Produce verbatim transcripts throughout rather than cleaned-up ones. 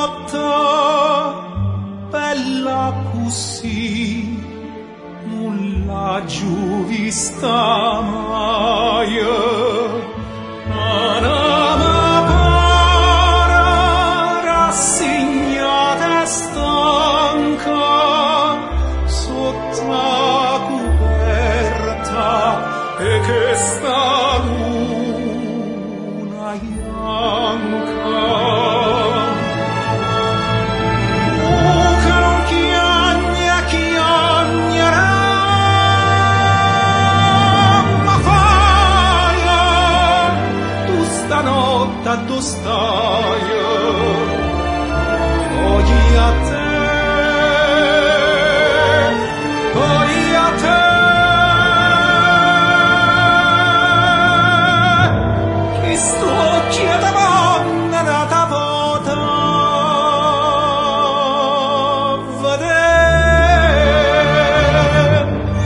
stanotte bella così non l'ha giù vista mai. Anama para rassegnata e stanca sotto la coperta e che sta luna bianca. Oh, che non chiagna, chiagnerà, ma faia, tu stanotte dove stai? Oggi a te, oggi a te. Chieda donna nata vota vedere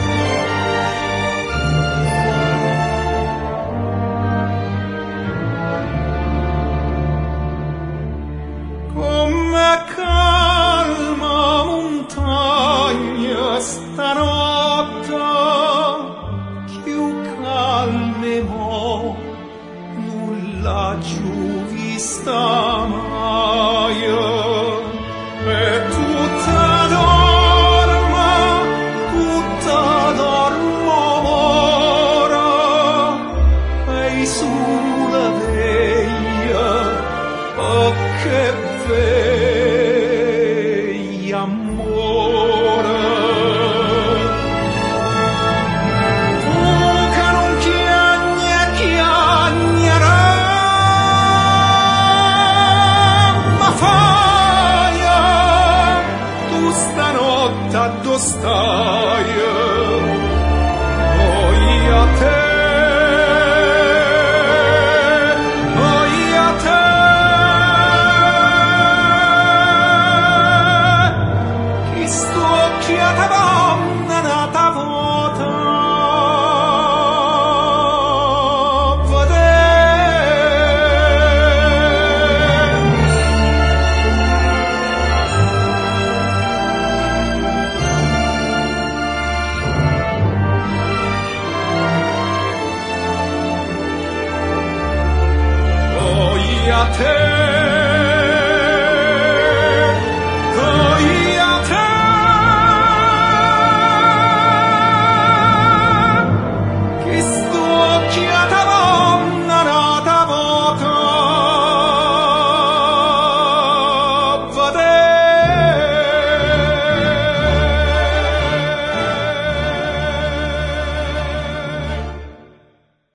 come calma montagna stanotte più calme mo nulla giù vista mai. E tutta dorma, tutta dorma ora, e sulla veglia, oh che veglia amore. Dove stai? Poi a te, poi a te, chi sto occhiata donna nata vota a te, poi a te, chi sto occhiata donna nata vota